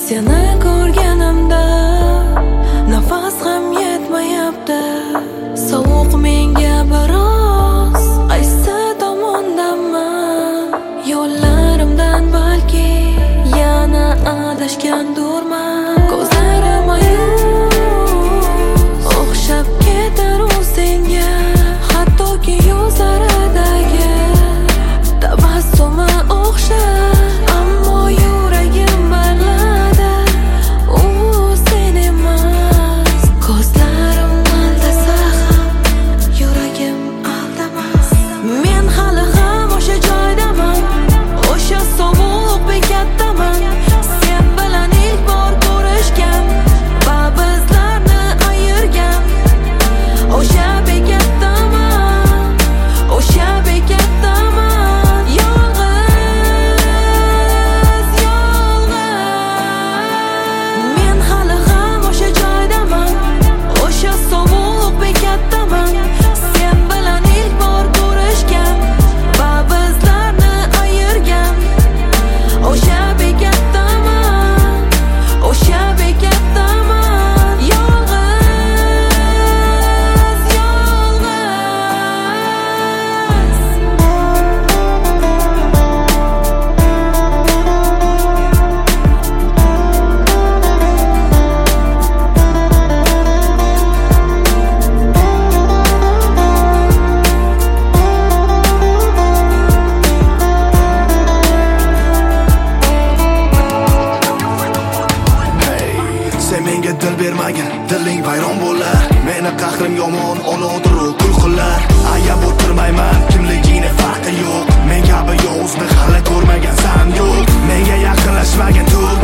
Seni ko'rganimda nafas ham yetmayapti. Sovuq menga biroz, qaysi tomondanman? Yo'llarimdan balki yana adashgandurman. Ko'zlarim mayus, o'xshab ketar u senga, hattoki yuzlaridagi tabassumi o'xshab. Ammo yuragim barladi, u sen emas. Ko'zlarim aldasa ham yuragim aldamas. Men hali ham o'sha joydaman, o'sha sovuq bekatdaman. Sen bilan ilk bor ko'rishgan va bizlarni ayirgan o'sha bekatdaman, o'sha bekatdaman. Yolg'iz, men hali ham o'sha joydaman, o'sha sovuq bekatdaman. Sen bilan ilk bor ko'rishgan va bizlarni ayirgan o'sha bekatdaman, o'sha bekatdaman. Yolg'iz, Sen menga dil bermagin, diling vayron bo'lar. Meni qahrim yomon, oladir kulqinlar. Ayab o'tirmayman, kimligingni farqi yo'q. Men kabi yovuzni hali ko'rmagan san yo'q. Menga yaqinlashmagin, tur